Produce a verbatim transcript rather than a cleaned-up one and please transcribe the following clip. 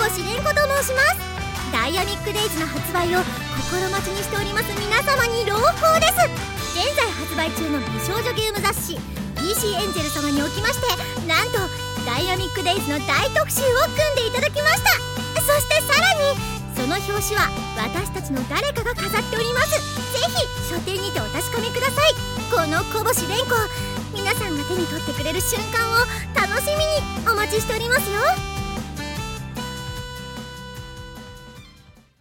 星蓮子と申します。ダイアミックデイズの発売を心待ちにしております皆様に朗報です。現在発売中の美少女ゲーム雑誌 ピーシー エンジェル様におきまして、なんとダイアミックデイズの大特集を組んでいただきました。そしてさらにその表紙は私たちの誰かが飾っております。ぜひ書店にてお確かめください。この小星蓮子、皆さんが手に取ってくれる瞬間を楽しみにお待ちしておりますよ。